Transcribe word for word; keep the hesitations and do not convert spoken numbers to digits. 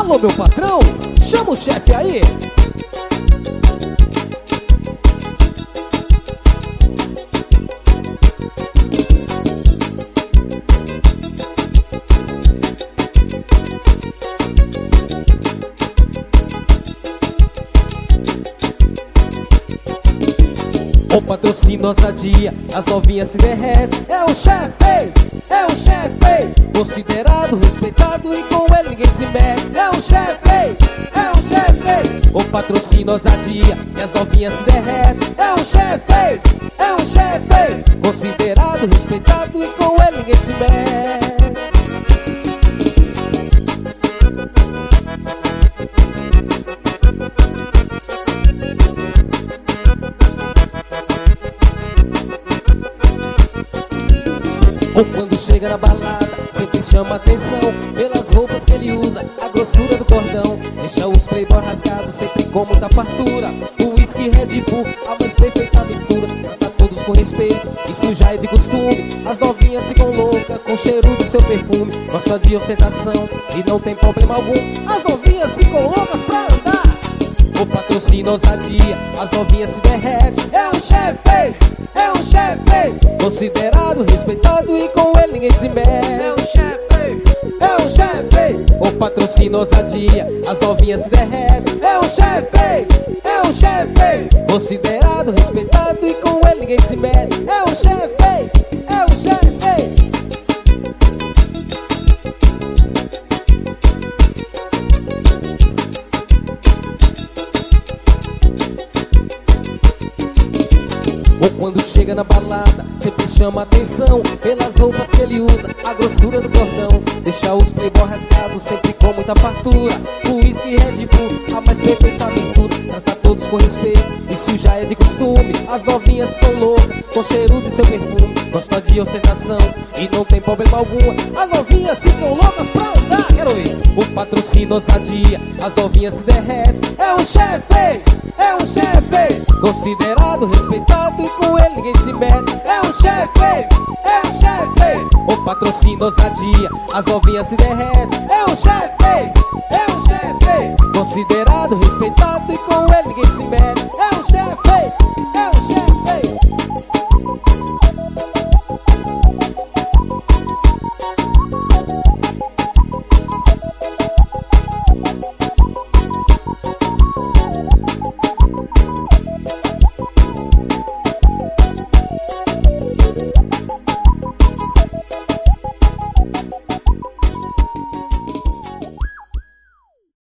Alô, meu patrão, chama o chefe aí. O patrocínio ousadia, as novinhas se derretem. É o chefe, é o chefe, considerado, respeitado e com ele ninguém se mete. É o chefe, é o chefe. O patrocínio ousadia, e as novinhas se derretem. É o chefe, é o chefe, considerado, respeitado e com ele ninguém se mete. Ou quando chega na balada, sempre chama atenção pelas roupas que ele usa, a grossura do cordão. Deixa os playboy rasgados, sempre com muita fartura. O whisky Red Bull, a mais perfeita mistura. Trata todos com respeito, isso já é de costume. As novinhas ficam loucas com o cheiro do seu perfume. Gosta de ostentação e não tem problema algum. As novinhas ficam loucas pra andar. O patrocínio ousadia, as novinhas se derretem. É um chefe, é um chefe, considerado, respeitado e com ele ninguém se mete. É um chefe, é um chefe. O patrocínio ousadia, as novinhas se derretem. É um chefe, é um chefe, considerado, respeitado e com ele ninguém se mete. É um chefe, é um chefe. Ou quando chega na balada, sempre chama atenção pelas roupas que ele usa, a grossura do cordão. Deixa os playboy rasgados, sempre com muita fartura. O whisky Red Bull, a mais perfeita mistura. Trata todos com respeito, isso já é de costume. As novinhas ficam loucas com o cheiro de seu perfume. Gosta de ostentação e não tem problema algum. As novinhas ficam loucas pra andar. Quero ir. O patrocínio ousadia, as novinhas se derretem. É um chefe, é um chefe, considerado, respeitado e com ele ninguém se mete. É um chefe, é um chefe. O patrocínio ousadia, as novinhas se derretem. É um chefe, é um chefe, considerado, respeitado e com ele ninguém se mete.